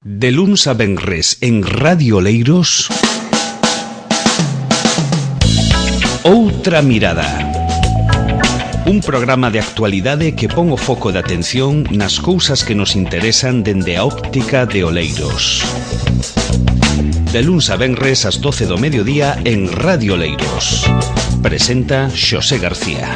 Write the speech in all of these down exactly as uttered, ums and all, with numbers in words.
De luns a venres en Radio Oleiros, Outra Mirada. Un programa de actualidade que pon o foco de atención nas cousas que nos interesan dende a óptica de Oleiros. De luns a venres ás doce do mediodía en Radio Oleiros. Presenta Xosé García.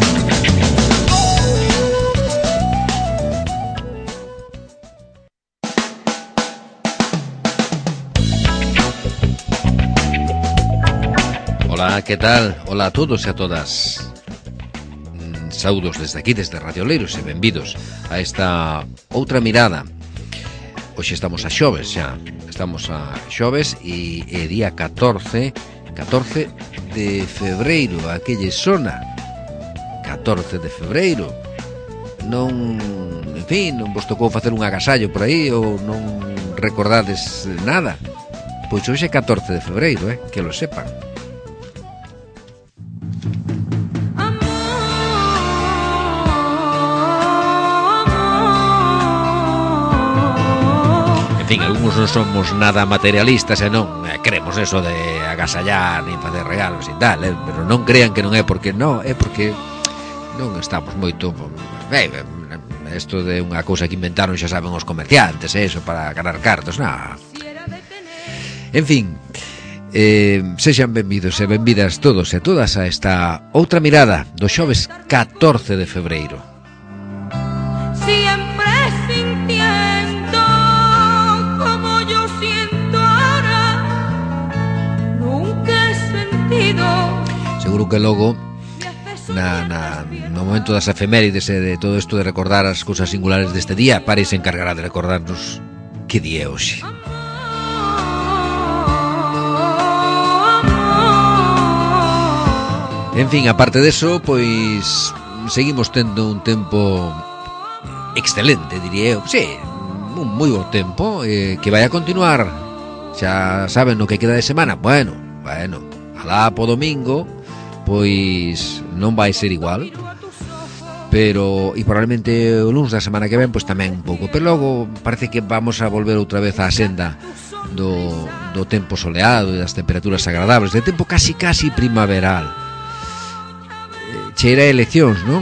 Ola, que tal? Ola a todos e a todas. Saudos desde aquí, desde Radio Oleiros, e benvidos a esta outra mirada. Hoxe estamos a xoves xa. Estamos a xoves e é día catorce de febreiro. A que lle sona? catorce de febreiro. Non, en fin, non vos tocou facer un agasallo por aí ou non recordades nada? Pois hoxe é catorce de febreiro, eh? Que lo sepan. En fin, algúns non somos nada materialistas e non eh, queremos eso de agasallar nin facer regalos e tal, eh, pero non crean que non é porque non, é porque non estamos moito eh, isto de unha cousa que inventaron xa saben os comerciantes, eh, eso para ganar cartos, non. En fin, eh, sexan benvidos e benvidas todos e todas a esta outra mirada do xoves catorce de febreiro. Siempre sintiendo como yo siento ahora, nunca he sentido. Seguro que logo na, na, no momento das efemérides e de todo isto de recordar as cousas singulares deste día, Paris se encargará de recordarnos que día é hoxe. En fin, aparte deso, pois seguimos tendo un tempo excelente, diría eu. Sí, un moi bo tempo eh, que vai a continuar. Xa saben no que queda de semana. Bueno, bueno, alá po domingo, pois non vai ser igual. Pero, e probablemente o luns da semana que ven, pois tamén un pouco. Pero logo parece que vamos a volver outra vez á senda do, do tempo soleado e das temperaturas agradables, de tempo casi casi primaveral. Cheira a eleccións, non?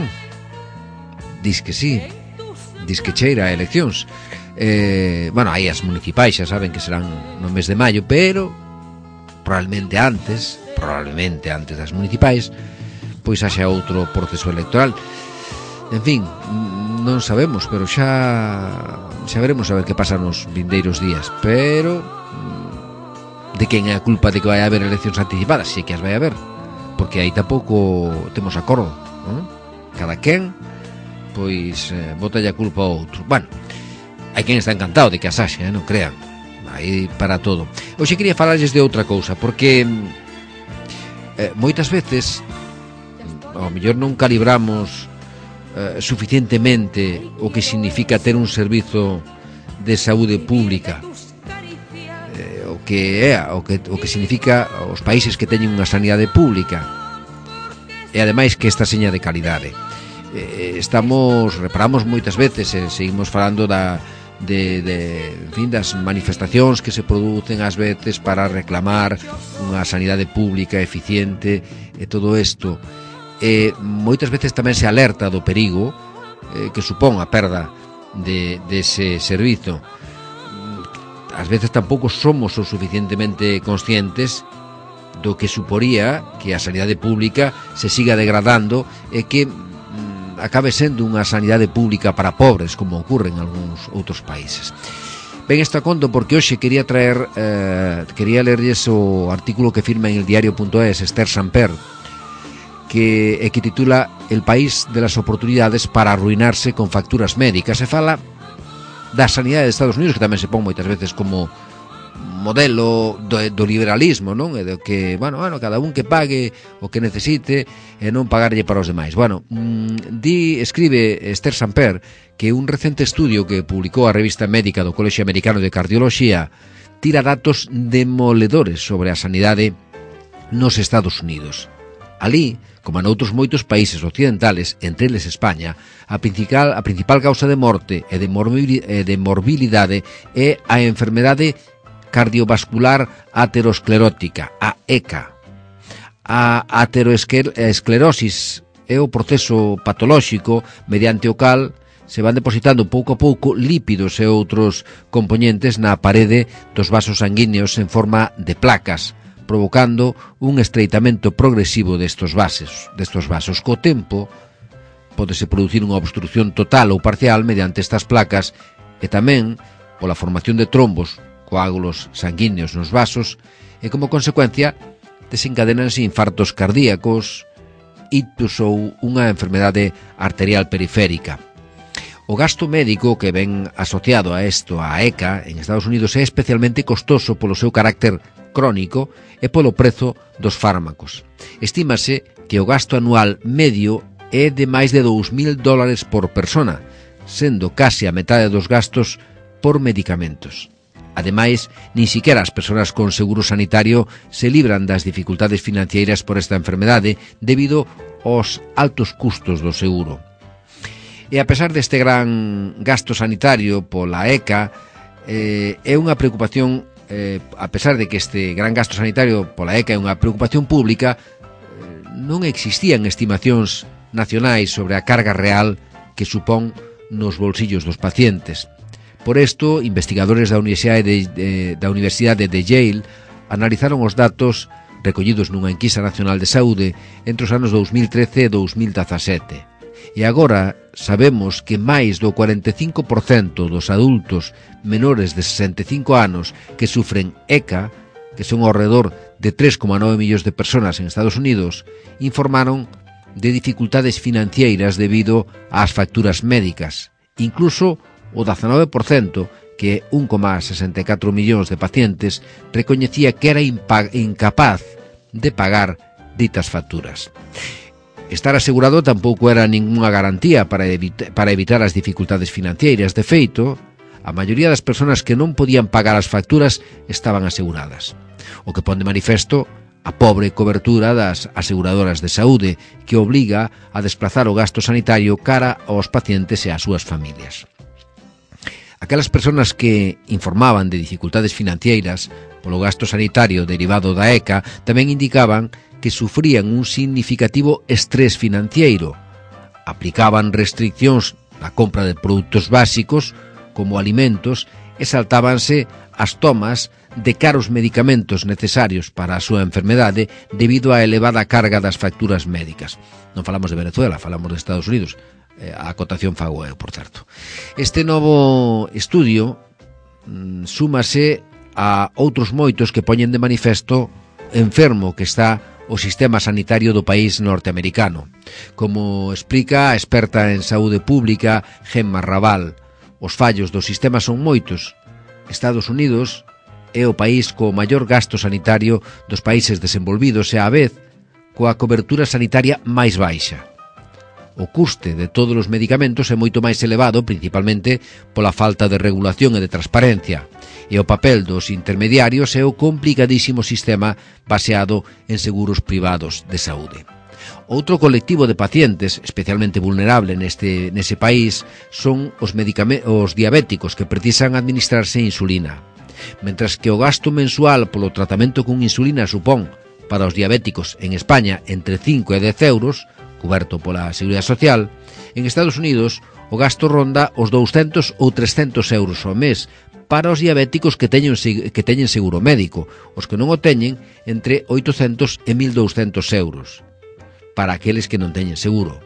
Diz que sí. Diz que cheira a eleccións. Eh, bueno, aí as municipais xa saben que serán no mes de maio, pero probablemente antes, probablemente antes das municipais, pois haxa outro proceso electoral. En fin, non sabemos, pero xa xa veremos a ver que pasa nos vindeiros días. Pero de quen é a culpa de que vai haber eleccións anticipadas? Si que as vai haber, porque aí tampouco temos acordo, non? Cada quen pois eh, botalle a culpa ao outro. Bueno, hai quen está encantado de que as haxe, eh, non crean. Aí para todo. Hoxe quería falarles de outra cousa, porque eh, moitas veces ao mellor non calibramos eh, suficientemente o que significa ter un servizo de saúde pública, eh, o que é o que, o que significa os países que teñen unha sanidade pública e ademais que esta seña de calidade. Eh, estamos, reparamos moitas veces e seguimos falando da de, de, en fin, das manifestacións que se producen ás veces para reclamar unha sanidade pública eficiente e todo isto. E moitas veces tamén se alerta do perigo eh, que supón a perda de, dese servizo. Ás veces tampouco somos o suficientemente conscientes do que suporía que a sanidade pública se siga degradando e que acabe sendo unha sanidade pública para pobres, como ocorre en algúns outros países. Ben, isto a conto porque hoxe quería traer eh, quería lerlles o artículo que firma en el diario punto es Esther Samper, que, eh, que titula El país de las oportunidades para arruinarse con facturas médicas. Se fala da sanidade de Estados Unidos, que tamén se pon moitas veces como modelo do, do liberalismo, non? E do que, bueno, bueno, cada un que pague o que necesite e non pagarlle para os demais. Bueno, mmm, di, escribe Esther Samper que un recente estudio que publicou a revista médica do Colexio Americano de Cardioloxía tira datos demoledores sobre a sanidade nos Estados Unidos. Alí como noutros moitos países occidentales, entre eles España, a principal, a principal causa de morte e de, morbi, e de morbilidade é a enfermedade cardiovascular aterosclerótica, a E C A. A aterosclerosis é o proceso patolóxico mediante o cal se van depositando pouco a pouco lípidos e outros componentes na parede dos vasos sanguíneos en forma de placas, provocando un estreitamento progresivo destos vasos. Destos vasos. Co tempo, pódese producir unha obstrucción total ou parcial mediante estas placas e tamén pola formación de trombos, coágulos sanguíneos nos vasos, e como consecuencia desencadenanse infartos cardíacos, ictus ou unha enfermedade arterial periférica. O gasto médico que ven asociado a isto, a E C A, en Estados Unidos é especialmente costoso polo seu carácter crónico e polo prezo dos fármacos. Estímase que o gasto anual medio é de máis de dous mil dólares por persona, sendo case a metade dos gastos por medicamentos. Ademais, nin siquiera as persoas con seguro sanitario se libran das dificultades financeiras por esta enfermedade debido aos altos custos do seguro. E a pesar deste gran gasto sanitario pola E C A, eh, é unha preocupación, eh, a pesar de que este gran gasto sanitario pola E C A é unha preocupación pública, eh, non existían estimacións nacionais sobre a carga real que supón nos bolsillos dos pacientes. Por isto, investigadores da Universidade de, de, da Universidade de Yale analizaron os datos recollidos nunha enquisa nacional de saúde entre os anos dous mil trece e dous mil dezasete. E agora sabemos que máis do cuarenta e cinco por cento dos adultos menores de sesenta e cinco anos que sufren E C A, que son ao redor de tres coma nove millóns de persoas en Estados Unidos, informaron de dificultades financeiras debido ás facturas médicas. Incluso o dezanove por cento, que é un coma sesenta e catro millóns de pacientes, recoñecía que era incapaz de pagar ditas facturas. Estar asegurado tampouco era ningunha garantía para, evita, para evitar as dificultades financeiras. De feito, a maioría das persoas que non podían pagar as facturas estaban aseguradas. O que pon de manifesto a pobre cobertura das aseguradoras de saúde, que obliga a desplazar o gasto sanitario cara aos pacientes e ás súas familias. Aquelas persoas que informaban de dificultades financeiras polo gasto sanitario derivado da E C A tamén indicaban que sufrían un significativo estrés financiero. Aplicaban restriccións na compra de produtos básicos, como alimentos, e saltábanse as tomas de caros medicamentos necesarios para a súa enfermedade debido á elevada carga das facturas médicas. Non falamos de Venezuela, falamos de Estados Unidos. A acotación fago eu, por certo. Este novo estudio mm, súmase a outros moitos que poñen de manifesto enfermo que está o sistema sanitario do país norteamericano. Como explica a experta en saúde pública Gemma Raval, os fallos do sistema son moitos. Estados Unidos é o país co maior gasto sanitario dos países desenvolvidos e, á vez, coa cobertura sanitaria máis baixa. O custe de todos os medicamentos é moito máis elevado, principalmente pola falta de regulación e de transparencia, e o papel dos intermediarios é o complicadísimo sistema baseado en seguros privados de saúde. Outro colectivo de pacientes especialmente vulnerable neste, nese país son os, os diabéticos que precisan administrarse insulina. Mentras que o gasto mensual polo tratamento con insulina supón para os diabéticos en España entre cinco e dez euros, coberto pola Seguridade Social, en Estados Unidos o gasto ronda os douscentos ou trescentos euros ao mes para os diabéticos que teñen, que teñen seguro médico, os que non o teñen entre oitocentos e mil douscentos euros, para aqueles que non teñen seguro.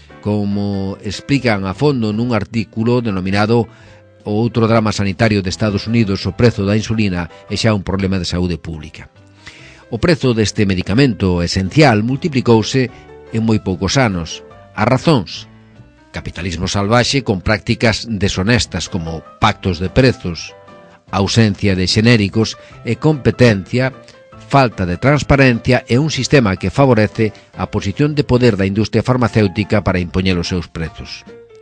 Como explican a fondo nun artículo denominado O outro drama sanitario de Estados Unidos, o prezo da insulina é xa un problema de saúde pública. O prezo deste medicamento esencial multiplicouse en moi poucos anos. As razóns: capitalismo salvaxe con prácticas deshonestas como pactos de prezos, ausencia de xenéricos e competencia, falta de transparencia e un sistema que favorece a posición de poder da industria farmacéutica para impoñer os seus prezos.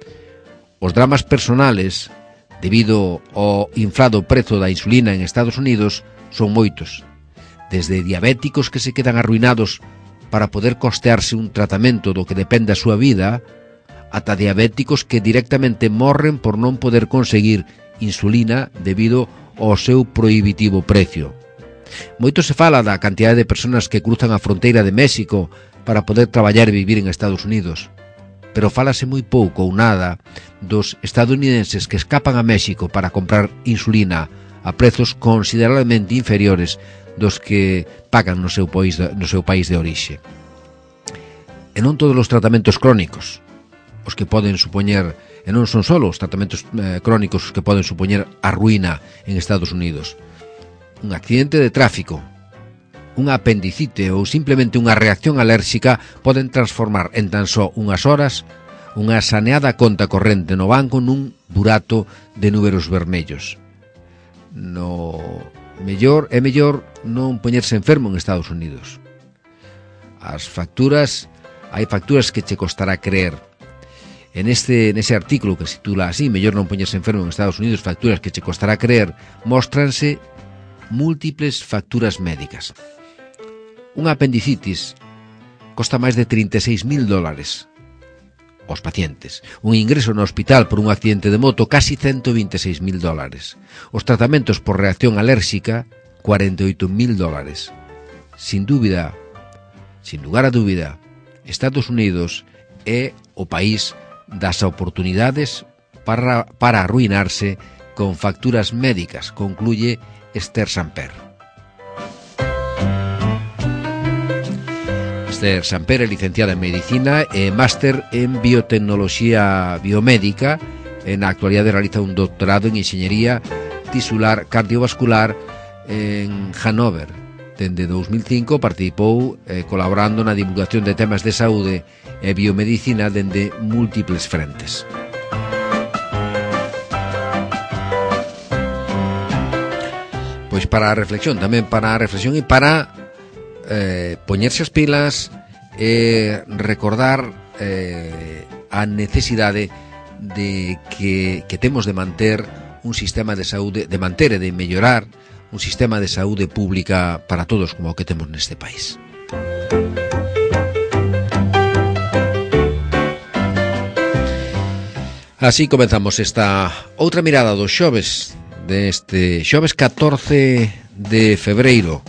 Os dramas personales, debido ao inflado prezo da insulina en Estados Unidos, son moitos. Desde diabéticos que se quedan arruinados para poder costearse un tratamento do que depende a súa vida, ata diabéticos que directamente morren por non poder conseguir insulina debido ao seu prohibitivo precio. Moito se fala da cantidade de persoas que cruzan a fronteira de México para poder traballar e vivir en Estados Unidos, pero fálase moi pouco ou nada dos estadounidenses que escapan a México para comprar insulina a prezos considerablemente inferiores dos que pagan no seu país de, no seu país de orixe. E non todos os tratamentos crónicos os que poden supoñer, e non son só os tratamentos eh, crónicos os que poden supoñer a ruína en Estados Unidos. Un accidente de tráfico, unha apendicite ou simplemente unha reacción alérxica poden transformar en tan só unhas horas unha saneada conta corrente no banco nun burato de números vermellos. No mellor é mellor non poñerse enfermo en Estados Unidos. As facturas, hai facturas que che costará creer. En este nese artículo que se titula así, mellor non poñerse enfermo en Estados Unidos, facturas que che costará creer, móstranse múltiples facturas médicas. Unha apendicitis costa máis de trinta e seis mil dólares aos pacientes. Un ingreso no hospital por un accidente de moto, casi ciento vinte e seis mil dólares. Os tratamentos por reacción alérxica, cuarenta e oito mil dólares. Sin dúbida, sin lugar a dúbida, Estados Unidos é o país das oportunidades para, para arruinarse con facturas médicas, concluye Esther Samper. Esther Samper é licenciada en Medicina e máster en Biotecnoloxía Biomédica. En a actualidade realiza un doctorado en Enxeñería Tisular Cardiovascular en Hannover. Dende dous mil cinco participou eh, colaborando na divulgación de temas de saúde e biomedicina dende múltiples frentes. Pois para a reflexión, tamén para a reflexión e para eh, poñerse as pilas e recordar eh, a necesidade de que, que temos de manter un sistema de saúde, de manter e de mellorar un sistema de saúde pública para todos como o que temos neste país. Así comenzamos esta outra mirada dos xoves, deste xoves catorce de febreiro.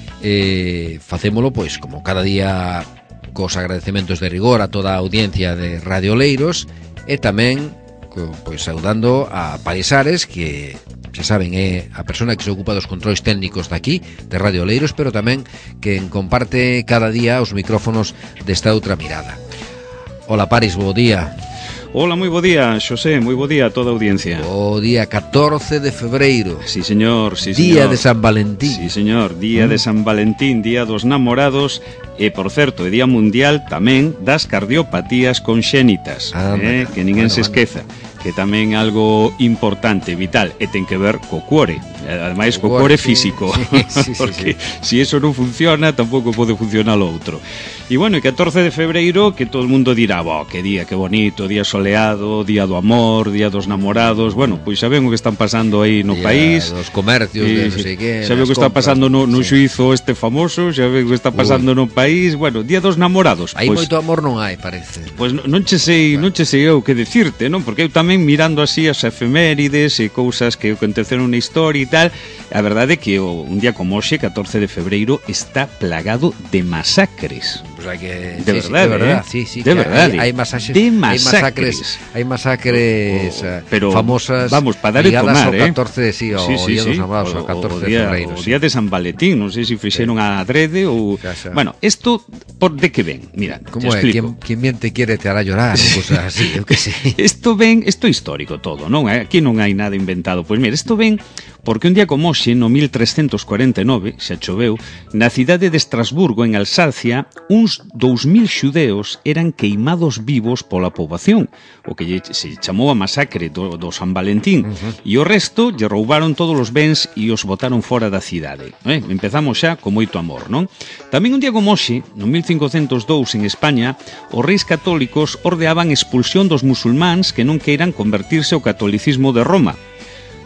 Eh, facémolo, pois, como cada día, cos agradecementos de rigor a toda a audiencia de Radio Oleiros e tamén, co, pois, saudando a Paris Ares, que, xa saben, é a persona que se ocupa dos controis técnicos daqui, de Radio Oleiros, pero tamén quen comparte cada día os micrófonos desta outra mirada. Hola, Paris, bo día. Hola, moi bo día, Xosé, moi bo día a toda a audiencia. O día catorce de febreiro. Sí, señor, sí, día señor. de San Valentín. Sí, señor, día mm. de San Valentín, día dos namorados e, por certo, é día mundial tamén das cardiopatías conxénitas, ah, eh, que ninguén bueno, se esqueza. Bueno. Que tamén é algo importante, vital, e ten que ver co cuore. Ademais, co cuore físico. Sí, sí, porque sí, sí. Se eso non funciona, tampouco pode funcionar o outro. E bueno, e catorce de febreiro, que todo o mundo dirá, bo, que día, que bonito, día soleado, día do amor, día dos namorados. Bueno, pois xa ven o que están pasando aí no día país. Os comercios, de non sei que. Xa ven o que está pasando no, no sí. xuizo este famoso, xa ven o que está pasando Uy. no país. Bueno, día dos namorados. Aí pois, moito amor non hai, parece. Pois non, non che sei, non che sei eu que decirte, non? Porque eu tamén mirando así as efemérides e cousas que aconteceron na historia e tal, a verdade é que o, un día como hoxe, catorce de febreiro, está plagado de masacres. Pues hai que de sí, verdade, sí, de verdad, eh? sí, sí, de verdade. Hai, hai masaxes, de masacres. Hai masacres, hai masacres oh, pero, famosas, vamos, para dar e tomar, eh? catorce, sí, o sí, sí, día sí. dos namorados, o catorce de febreiro. O día de San Valentín, non sei se fixeron sí. a adrede ou... Xa, xa. Bueno, isto por de que ven? Mira, como te é? explico. Quien, quien bien te quiere te hará llorar, cosas así, eu que sei. Isto ven, isto é histórico todo, non? Aquí non hai nada inventado. Pois mira, isto ven porque un día como hoxe, no mil trescentos cuarenta e nove, xa choveu, na cidade de Estrasburgo, en Alsacia, uns dous mil xudeos eran queimados vivos pola poboación, o que se chamou a masacre do, do San Valentín, uh-huh. e o resto lle roubaron todos os bens e os botaron fora da cidade. Eh? Empezamos xa con moito amor, non? Tamén un día como hoxe, no mil cincocentos dous, en España, os reis católicos ordeaban expulsión dos musulmáns que non queiran convertirse ao catolicismo de Roma.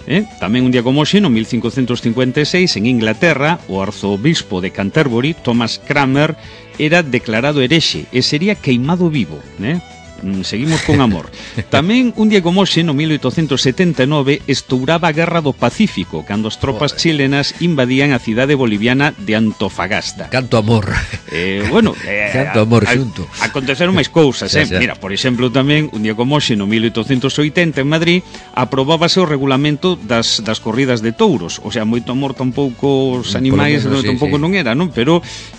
Eh? Tamén un día como hoxe, no mil cincuentos cincuenta e seis, en Inglaterra, o arzobispo de Canterbury, Thomas Cranmer, era declarado herexe e sería queimado vivo, eh? Seguimos con amor. Tamén un día como hoxe, no mil oitocentos setenta e nove, estouraba a Guerra do Pacífico, cando as tropas chilenas invadían a cidade boliviana de Antofagasta. Canto amor. Eh, bueno, eh, canto amor xunto. Aconteceron máis cousas, eh? Xa, xa. Mira, por exemplo, tamén un día como hoxe, no mil oitocentos oitenta, en Madrid, aprobábase o regulamento das, das corridas de touros. O sea, moito amor tampouco os animais, menos, no, sí, tampouco sí. non era, non? Pero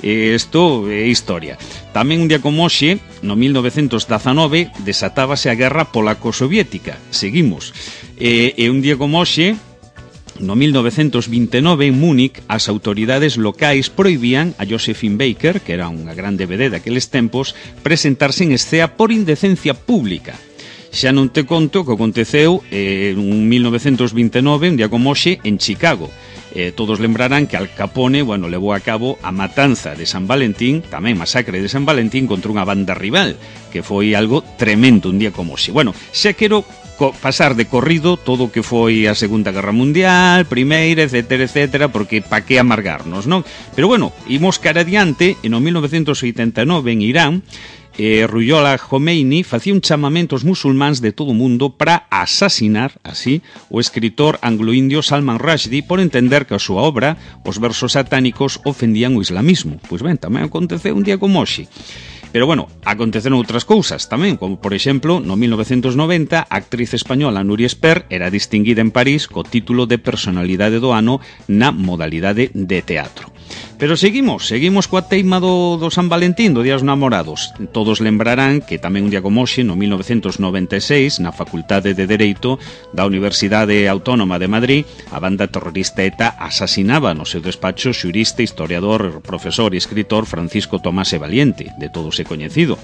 isto eh, é historia. Tamén un día como hoxe, no mil novecentos dezanove, desatábase a guerra polaco-soviética. Seguimos. E, e un día como hoxe, no mil novecentos vinte e nove, en Múnich, as autoridades locais prohibían a Josephine Baker, que era unha grande vedé daqueles tempos, presentarse en escea por indecencia pública. Xa non te conto o que aconteceu eh, en mil novecentos vinte e nove, un día como hoxe, en Chicago. Eh, todos lembrarán que Al Capone, bueno, levou a cabo a matanza de San Valentín, tamén masacre de San Valentín contra unha banda rival, que foi algo tremendo un día como hoxe. Bueno, xa quero co- pasar de corrido todo o que foi a Segunda Guerra Mundial, Primeira, etcétera, etcétera, porque pa que amargarnos, non? Pero bueno, imos cara adiante, en o mil novecentos oitenta e nove en Irán, eh, Ruhollah Khomeini facía un chamamento aos musulmáns de todo o mundo para asasinar, así, o escritor anglo-indio Salman Rushdie por entender que a súa obra, os versos satánicos, ofendían o islamismo. Pois ben, tamén aconteceu un día como hoxe. Pero bueno, aconteceron outras cousas tamén, como por exemplo, no mil novecentos noventa, a actriz española Nuria Esper era distinguida en París co título de personalidade do ano na modalidade de teatro. Pero seguimos, seguimos coa teima do, do San Valentín, do Día dos Namorados. Todos lembrarán que tamén un día como hoxe, no mil novecentos noventa e seis, na Facultade de Dereito da Universidade Autónoma de Madrid, a banda terrorista ETA asasinaba no seu despacho o xurista, historiador, profesor e escritor Francisco Tomás e Valiente, de todos é coñecido.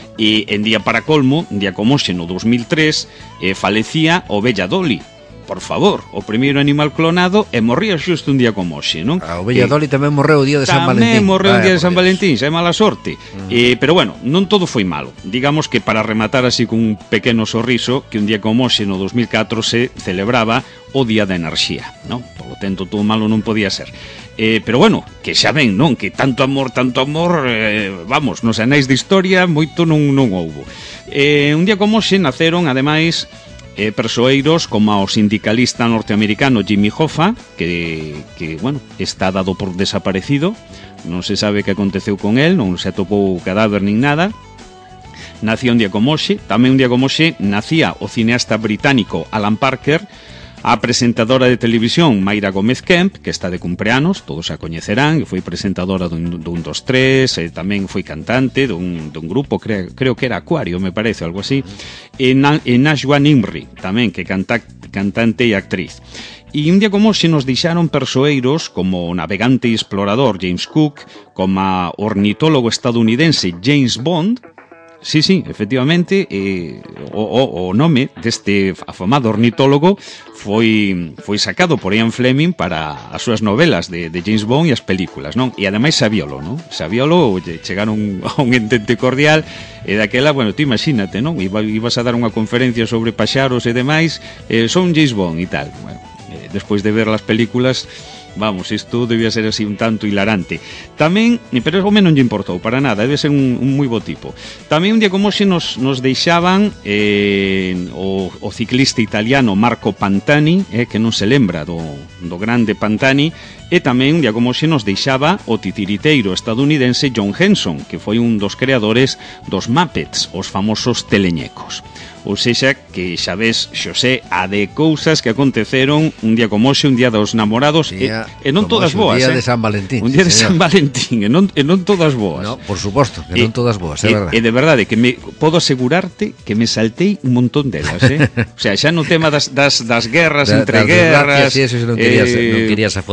E en día para colmo, un día como hoxe, no dos mil tres, eh, falecía o Bella Dolly. Por favor, o primeiro animal clonado e morría xusto un día como hoxe, non? A Ovella Dolly tamén morreu o día de San Tamén Valentín. morreu o Vaya, día de San por Dios. Valentín, xa é mala sorte. Mm. Eh, pero bueno, non todo foi malo. Digamos que para rematar así con un pequeno sorriso, que un día como hoxe no dos mil catro se celebraba o Día da Enerxía, non? Por lo tanto, todo malo non podía ser. Eh, pero bueno, que xa ven, non? Que tanto amor, tanto amor, eh, vamos, nos anais de historia moito non, non houbo. Eh, un día como hoxe naceron, ademais, eh, persoeiros como o sindicalista norteamericano Jimmy Hoffa, que, que, bueno, está dado por desaparecido, non se sabe que aconteceu con él, non se atopou cadáver nin nada. Nacía un día como hoxe, tamén un día como hoxe, nacía o cineasta británico Alan Parker, a presentadora de televisión Mayra Gómez Kemp, que está de cumpleanos, todos a coñecerán, que foi presentadora dun, dun dos tres, e tamén foi cantante dun, dun grupo, creo, creo que era Acuario, me parece, algo así, e, Na, e Najwa Nimri, tamén, que canta, cantante e actriz. E un día como se nos deixaron persoeiros como o navegante e explorador James Cook, como a ornitólogo estadounidense James Bond. Sí, sí, efectivamente, eh, o, o, o nome deste afamado ornitólogo foi foi sacado por Ian Fleming para as súas novelas de, de James Bond e as películas, non? E ademais sabiolo, non? Sabiolo, chegaron a un entente cordial e daquela, bueno, tú imagínate, non? Iba, ibas a dar unha conferencia sobre paxaros e demais, eh, son James Bond e tal. Bueno, eh, despois de ver as películas, vamos, isto debía ser así un tanto hilarante. Tamén, pero o menos non lle importou para nada, debe ser un, un moi bo tipo. Tamén un día como se nos, nos deixaban eh, o, o ciclista italiano Marco Pantani, eh, que non se lembra do, do grande Pantani, e tamén un día como se nos deixaba o titiriteiro estadounidense John Henson, que foi un dos creadores dos Muppets, os famosos teleñecos. Ou sexa, que xa ves, Xosé, a de cousas que aconteceron un día como hoxe, un día dos namorados, día, e, e non todas boas, un día eh? de San Valentín. Un día de señor. San Valentín, e non, e non todas boas. No, por suposto, que e, non todas boas, é e, verdade. E de verdade, que me podo asegurarte que me saltei un montón delas, eh? O sea, xa no tema das, das, das guerras, da, entre das guerras... Sí, eso non querías, eh, non querías afondar máis.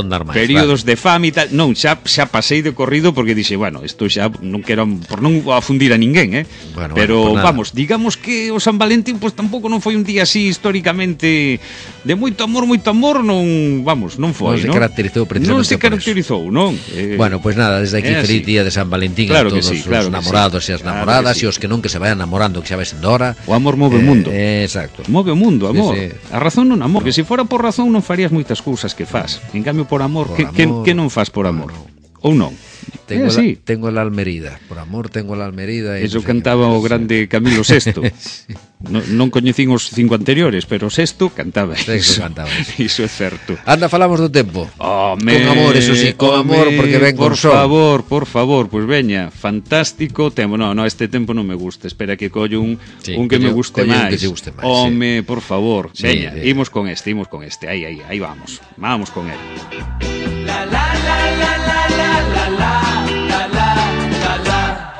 períodos de fame e tal. Non, xa xa pasei de corrido porque dixe, bueno, isto xa non quero por non afundir a ninguén, eh. Bueno, pero bueno, pues vamos, digamos que o San Valentín pois pues, tampouco non foi un día así históricamente de moito amor, moito amor, non, vamos, non foi, non se non? caracterizou precisamente non se por caracterizou, non? Eh, bueno, pois pues nada, desde aquí eh, feliz sí. día de San Valentín claro a todos sí, claro os namorados sí. e as namoradas e claro os que non que se vayan namorando, que xa vai sendo hora. O amor move o mundo. Eh, exacto. Move o mundo, amor. Sí, sí. A razón non amor, que se fora por razón non farías moitas cousas que fas. En cambio por amor, Por que, amor, que, que non fas por amor? Ou non? Tengo, é así. la, tengo la almerida, por amor tengo la almerida. Eso no sé cantaba que, o grande Camilo sexto. sí. non, non coñecín os cinco anteriores, pero o sexto cantaba Sexto iso. cantaba iso. Iso é certo. Anda, falamos do tempo. Home, con amor, eso sí, con home, amor, porque ven por con sol. Por favor, por favor, pues veña, fantástico tempo. No, no, este tempo non me gusta. Espera que collo un, sí, un que collo, me guste collo máis. Un que te guste máis. Home, sí. por favor, sí, veña, sí. imos con este, imos con este. Aí, aí, aí vamos. Vamos con él. La la la la la la la la la la la la.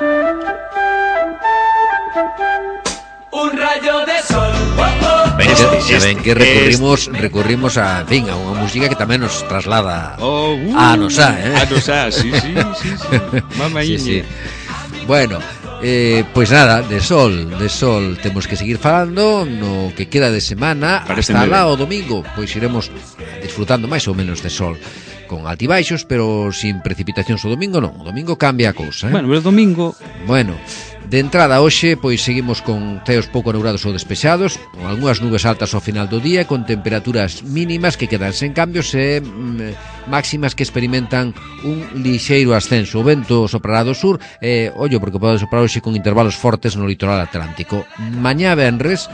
Un rayo de sol. Oh, oh. Este, xa ven que recurrimos este. recurrimos a, en fin, a unha música que tamén nos traslada Oh, uh, a Anosá, eh? A Anosá, sí, sí, sí, sí. Mamaíña. Sí, sí. Bueno, eh, pois pues nada, de sol, de sol temos que seguir falando no que queda de semana. Parece hasta lá o domingo, pois iremos disfrutando máis ou menos de sol, con altibaixos, pero sin precipitacións. O domingo non, o domingo cambia a cousa, eh? Bueno, pero o domingo... Bueno, de entrada hoxe, pois seguimos con ceos pouco nubrados ou despexados, con algunhas nubes altas ao final do día, con temperaturas mínimas que quedan sen cambios e mm, máximas que experimentan un lixeiro ascenso. O vento soprará do sur, e, ollo, porque pode soprar hoxe con intervalos fortes no litoral atlántico. Mañá venres,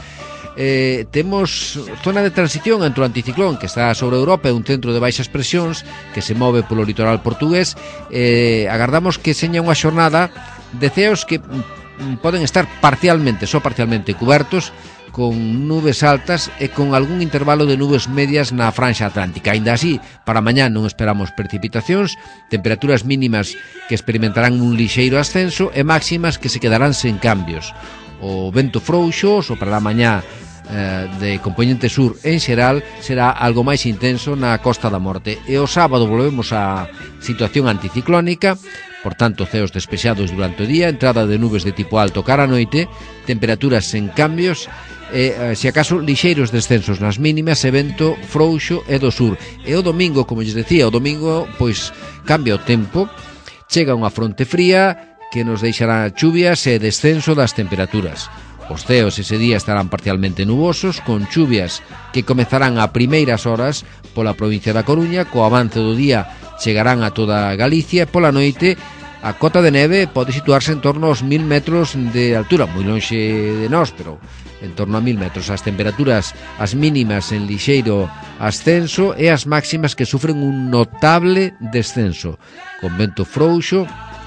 Eh, temos zona de transición entre o anticiclón que está sobre Europa e un centro de baixas presións que se move polo litoral portugués. eh, agardamos que seña unha xornada de ceos que mm, poden estar parcialmente, só parcialmente cubertos, con nubes altas e con algún intervalo de nubes medias na franxa atlántica. Ainda así, para mañá non esperamos precipitacións, temperaturas mínimas que experimentarán un lixeiro ascenso e máximas que se quedarán sen cambios. O vento frouxo soprará mañá eh, de componente sur en xeral, será algo máis intenso na Costa da Morte. E o sábado volvemos á situación anticiclónica, por tanto ceos despexados durante o día, entrada de nubes de tipo alto cara a noite, temperaturas sen cambios, e, eh, se acaso, lixeiros descensos nas mínimas e vento frouxo e do sur. E o domingo, como lles decía, o domingo pois cambia o tempo, chega unha fronte fría que nos deixará chuvias e descenso das temperaturas. Os ceos ese día estarán parcialmente nubosos, con chuvias que comezarán a primeiras horas pola provincia da Coruña, co avance do día chegarán a toda Galicia e pola noite a cota de neve pode situarse en torno aos mil metros de altura, moi lonxe de nós, pero en torno a mil metros. As temperaturas, as mínimas en lixeiro ascenso e as máximas que sufren un notable descenso, con vento frouxo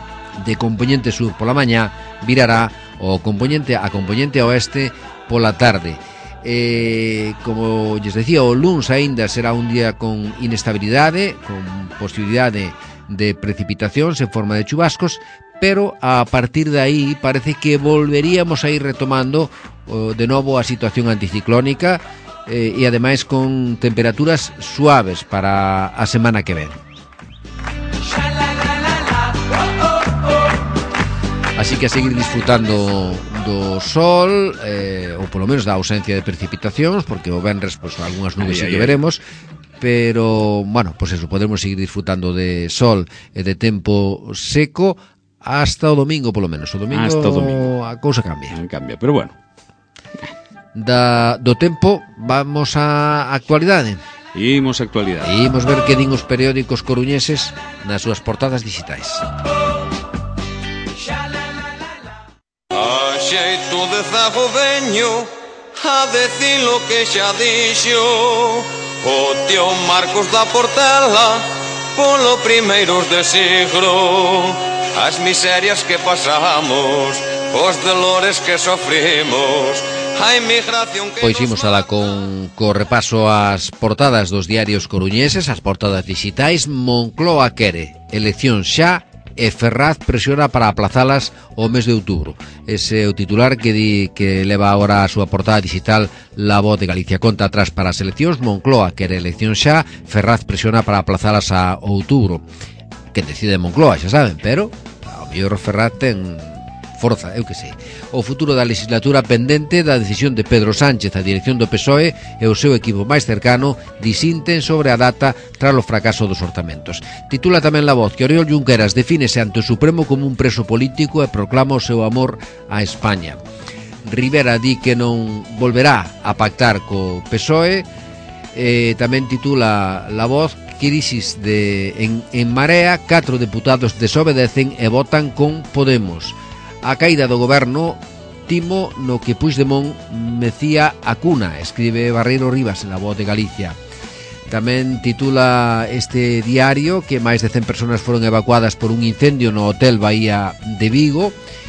de componente sur pola mañá, virará o componente a componente oeste pola tarde. Eh, como lles decía, o luns aínda será un día con inestabilidade, con posibilidade de precipitacións en forma de chubascos, pero a partir de aí parece que volveríamos a ir retomando oh, de novo a situación anticiclónica, eh, e ademais con temperaturas suaves para a semana que ven. Así que a seguir disfrutando do sol, eh, ou polo menos da ausencia de precipitacións, porque o venres, pois, algunhas nubes sí que veremos, pero, bueno, pois eso, podemos seguir disfrutando de sol e de tempo seco hasta o domingo, polo menos. O domingo, hasta o domingo. A cousa cambia. Cambia, pero bueno. Da, do tempo, vamos á actualidade. Imos a actualidade. Imos ver que din os periódicos coruñeses nas súas portadas digitais. A xeito de zago veño a decir lo que xa dixo o tío Marcos da Portela polo primeiros de siglo, as miserias que pasamos, os dolores que sofrimos, a emigración que... Pois imos alá con co repaso ás portadas dos diarios coruñeses, as portadas digitais. Moncloa quere elección xa e Ferraz presiona para aplazalas ao mes de outubro. Ese é o titular que di que leva agora a súa portada digital La Voz de Galicia. Conta atrás para as eleccións, Moncloa quere elección xa, Ferraz presiona para aplazalas a outubro. Que decide Moncloa, xa saben, pero ao mellor Ferraz ten forza, eu que sei. O futuro da legislatura pendente da decisión de Pedro Sánchez, a dirección do P S O E e o seu equipo máis cercano disinten sobre a data tras o fracaso dos orzamentos. Titula tamén La Voz que Oriol Junqueras defínese ante o Supremo como un preso político e proclama o seu amor a España. Rivera di que non volverá a pactar co P S O E. E tamén titula La Voz crisis de en, en Marea, catro deputados desobedecen e votan con Podemos. A caída do goberno timo no que Puigdemont mecía a cuna, escribe Barreiro Rivas en La Voz de Galicia. Tamén titula este diario que máis de cen persoas foron evacuadas por un incendio no Hotel Bahía de Vigo.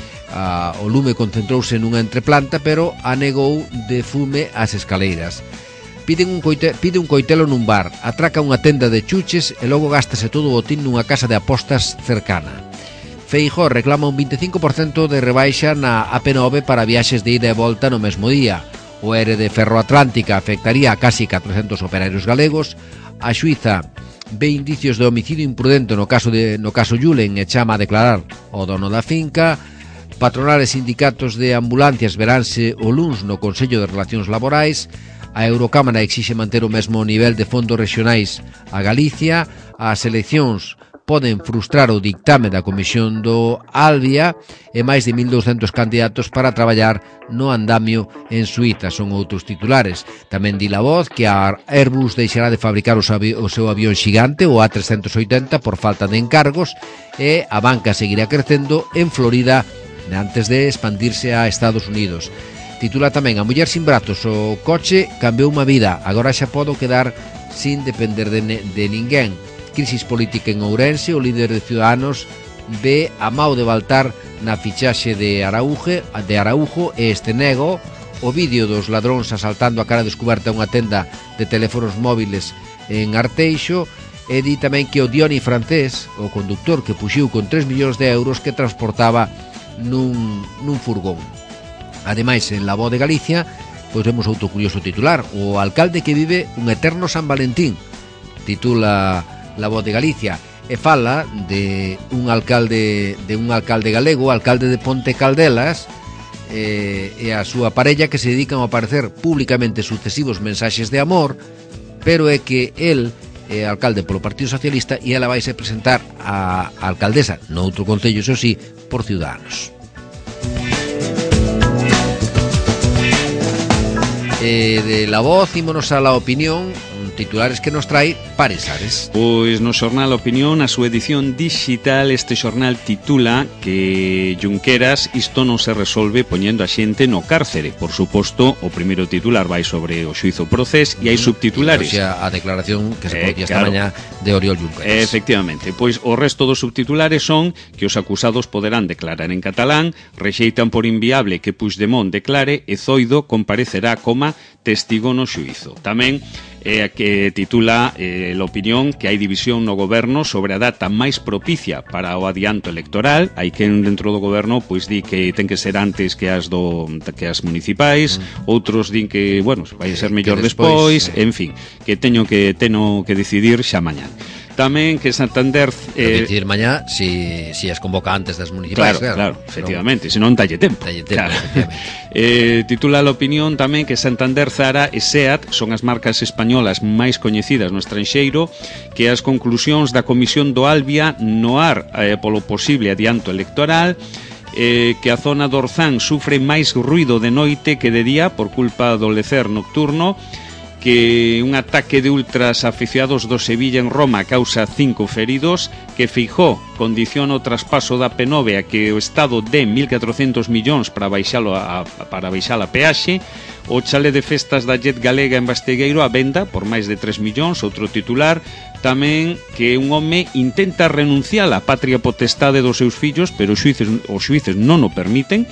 Ah, o lume concentrouse nunha entreplanta, pero anegou de fume as escaleiras. Piden un coite, pide un coitelo nun bar, atraca unha tenda de chuches e logo gástase todo o botín nunha casa de apostas cercana. Feijóo reclama un veinticinco por ciento de rebaixa na A P nove para viaxes de ida e volta no mesmo día. O ere de Ferroatlántica afectaría a casi catrocentos operarios galegos. A xuíza ve indicios de homicidio imprudente no caso de no caso Yulen e chama a declarar o dono da finca. Patronales e sindicatos de ambulancias veránse o luns no Consello de Relacións Laborais. A Eurocámara exixe manter o mesmo nivel de fondos rexionais a Galicia. As eleccións poden frustrar o dictame da Comisión do Albia e máis de mil douscentos candidatos para traballar no andamio en Suíza. Son outros titulares. Tamén di La Voz que a Airbus deixará de fabricar o seu avión xigante, o A trescentos oitenta, por falta de encargos, e a banca seguirá crecendo en Florida antes de expandirse a Estados Unidos. Titula tamén A muller sin brazos, o coche cambiou unha vida, agora xa podo quedar sin depender de, de ninguén. Crisis política en Ourense, o líder de Ciudadanos ve a Mau de Baltar na fichaxe de Araújo, de Araújo e este nego o vídeo dos ladróns asaltando a cara descoberta unha tenda de teléfonos móviles en Arteixo. E di tamén que o Dioni francés, o conductor que puxiu con tres millóns de euros que transportaba nun, nun furgón. Ademais, en La Voz de Galicia, pois vemos outro curioso titular: o alcalde que vive un eterno San Valentín. Titula La Voz de Galicia e fala de un alcalde de un alcalde galego, o alcalde de Ponte Caldelas, e, e a súa parella que se dedican a aparecer públicamente sucesivos mensaxes de amor, pero é que el é alcalde polo Partido Socialista e ela vaise presentar a, a alcaldesa noutro concello, eso sí, por Ciudadanos. E de La Voz ímonos a La Opinión, titulares que nos trai Pares Ares. Pois no xornal Opinión, a súa edición digital, este xornal titula que Junqueras isto non se resolve poñendo a xente no cárcere. Por suposto, o primeiro titular vai sobre o xuizo procés e hai subtitulares. E, o sea, a declaración que se eh, coñía esta claro. mañá de Oriol Junqueras. Efectivamente, pois o resto dos subtitulares son que os acusados poderán declarar en catalán, rexeitan por inviable que Puigdemont declare e Zoido comparecerá coma testigo no xuízo. Tamén é que titula eh, a opinión que hai división no goberno sobre a data máis propicia para o adianto electoral. Hai quen dentro do goberno pois di que ten que ser antes que as do que as municipais, mm. outros din que, bueno, vai ser mellor despois, despois, en fin, que teño que teno que decidir xa mañá. Tamén que Santander eh, decidir mañá si, si as convoca antes das municipais. Claro, claro, claro, efectivamente, senón talle tempo. Talle tempo, claro. eh, Titula a opinión tamén que Santander, Zara e SEAT son as marcas españolas máis coñecidas no estranxeiro, que as conclusións da Comisión do Albia no ar eh, polo posible adianto electoral, eh, que a zona do Orzán sufre máis ruido de noite que de día por culpa do lecer nocturno, que un ataque de ultras aficionados do Sevilla en Roma causa cinco feridos, que Feijóo condiciona o traspaso da P nove a que o Estado dé mil catrocentos millóns para baixalo a, para baixar a peaxe, o chale de festas da Jet Galega en Bastegueiro a venda por máis de tres millóns, outro titular. Tamén que un home intenta renunciar á patria potestade dos seus fillos, pero os xuíces, os xuíces non o permiten.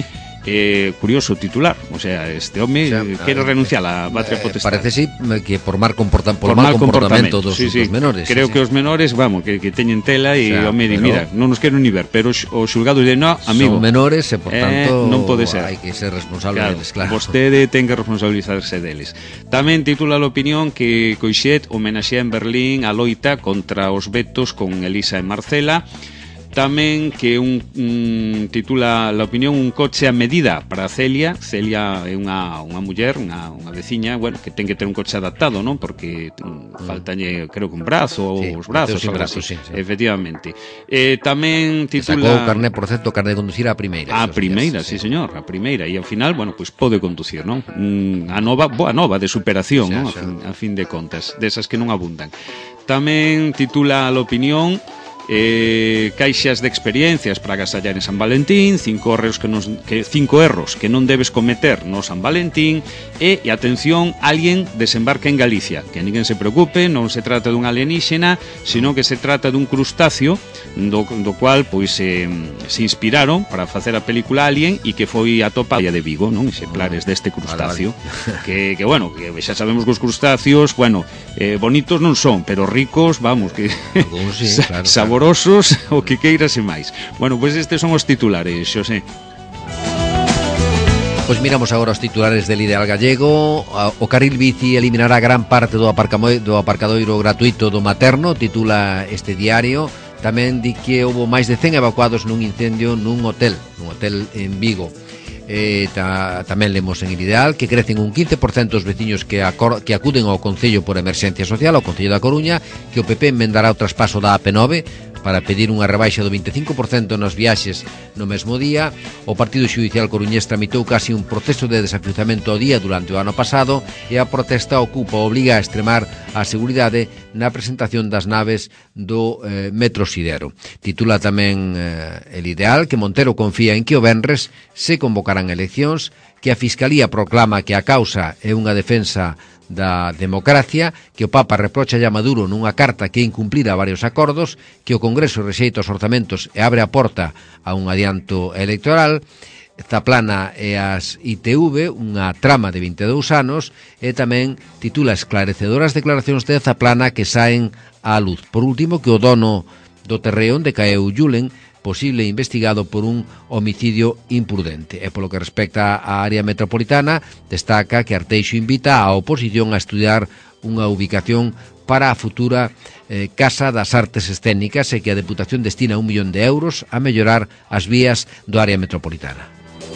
eh, curioso titular, o sea, este home o sea, quere renunciar á patria eh, potestade. Parece sí que por mal, comporta, por por mal, mal comportamento, comportamento dos, sí, sí. dos menores. Creo sí, que sí. os menores, vamos, que, que teñen tela e o home di, mira, non nos quero ni ver, pero o xulgado de no, amigo. Son menores e, por tanto, eh, non pode ser. Hai que ser responsable claro, deles, claro. Vostede ten que responsabilizarse deles. Tamén titula a opinión que Coixet homenaxea en Berlín a loita contra os vetos con Elisa e Marcela. Tamén que un, un titula a opinión un coche a medida para Celia. Celia é unha, unha muller, unha, unha veciña, bueno, que ten que ter un coche adaptado, non? Porque mm. faltalle, creo que un brazo sí, ou os brazos, algo brazos así, sí, sí. Efectivamente. Eh, tamén titula... Sacou o carné, por certo, o carné de conducir a primeira. A primeira, días, sí, sí, señor, a primeira. E ao final, bueno, pois pues pode conducir, non? Mm, a nova, boa nova de superación, sí, non? A fin, a fin de contas, desas que non abundan. Tamén titula a opinión... Eh, caixas de experiencias para agasallar en San Valentín, cinco erros que, nos, que cinco erros que non debes cometer no San Valentín e, e atención, alguén desembarca en Galicia, que ninguén se preocupe, non se trata dun alienígena, sino que se trata dun crustáceo do, do cual pois eh, se inspiraron para facer a película Alien e que foi atopada de Vigo, non? Exemplares deste crustáceo que, que bueno, que xa sabemos que os crustáceos, bueno, eh, bonitos non son, pero ricos, vamos, que Algún, sí, claro, claro. Saborosos, o que queiras e máis. Bueno, pois estes son os titulares, Xosé. Pois miramos agora os titulares del Ideal Gallego. O carril bici eliminará gran parte do, do aparcadoiro gratuito do Materno, titula este diario. Tamén di que houve máis de cen evacuados nun incendio nun hotel, nun hotel en Vigo. Eh, ta, tamén lemos en el Ideal que crecen un quince por cento os veciños que, acor, que acuden ao Concello por emerxencia social, ao Concello da Coruña, que o P P enmendará o traspaso da A P nove para pedir unha rebaixa do veinticinco por cento nas viaxes no mesmo día. O Partido Xudicial coruñés tramitou casi un proceso de desafiuzamento ao día durante o ano pasado e a protesta ocupa obliga a extremar a seguridade na presentación das naves do eh, Metro Sidero. Titula tamén eh, el Ideal que Montero confía en que o venres se convocarán eleccións, que a Fiscalía proclama que a causa é unha defensa da democracia, que o Papa reprocha a Maduro nunha carta que incumplira varios acordos, que o Congreso rexeita os orzamentos e abre a porta a un adianto electoral, Zaplana e as I T V, unha trama de vinte e dous anos, e tamén titula esclarecedoras declaracións de Zaplana que saen á luz. Por último, que o dono do terreo onde caeu Julen posible investigado por un homicidio imprudente. E polo que respecta á área metropolitana, destaca que Arteixo invita a oposición a estudiar unha ubicación para a futura eh, Casa das Artes Escénicas e que a Deputación destina un millón de euros a mellorar as vías do área metropolitana.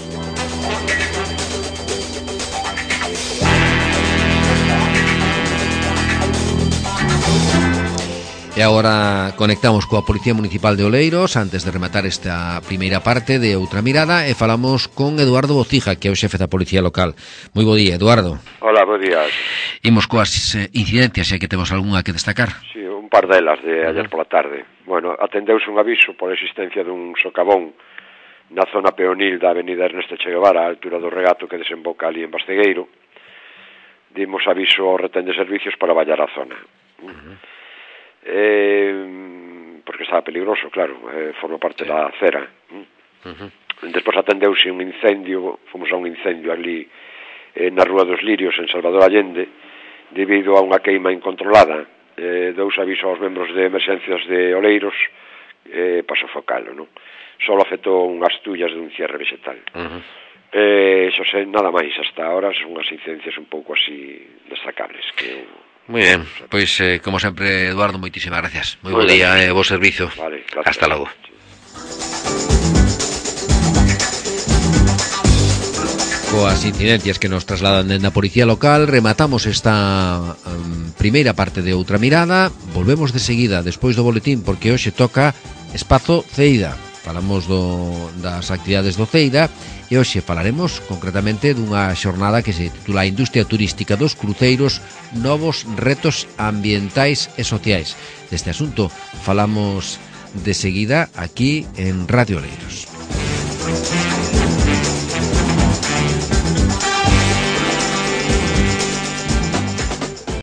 E agora conectamos coa Policía Municipal de Oleiros antes de rematar esta primeira parte de Outra Mirada e falamos con Eduardo Bocija, que é o xefe da Policía Local. Moi bo día, Eduardo. Hola, bo día. Imos coas eh, incidencias, se que temos algunha que destacar. Sí, un par delas de ayer pola tarde. Bueno, atendeuse un aviso por existencia dun socavón na zona peonil da avenida Ernesto Che Guevara, a altura do regato que desemboca ali en Bastegueiro. Dimos aviso ao retén de servicios para vallar a zona. Uh-huh. Eh, porque estaba peligroso, claro, eh, forma parte sí. da acera. Uh-huh. Despois atendeuse un incendio, fomos a un incendio ali eh, na Rúa dos Lirios, en Salvador Allende, debido a unha queima incontrolada. Eh, dous aviso aos membros de emerxencias de Oleiros eh, para sofocalo, non? Solo afectou unhas tullas de un cierre vegetal. Uh-huh. Eh, eso sei, nada máis, hasta ahora son unhas incidencias un pouco así destacables que eu... Muy ben, pois eh, como sempre, Eduardo, moitísimas gracias. Moi bo día e eh, bo servizo. Vale, gracias. Hasta logo. Coas incidencias que nos trasladan dende a Policía Local, rematamos esta um, primeira parte de Outra Mirada. Volvemos de seguida, despois do boletín, porque hoxe toca Espazo Ceida. Falamos do, das actividades do Ceida e hoxe falaremos concretamente dunha xornada que se titula Industria Turística dos Cruceiros, novos retos ambientais e sociais. Deste asunto falamos de seguida aquí en Radio Oleiros.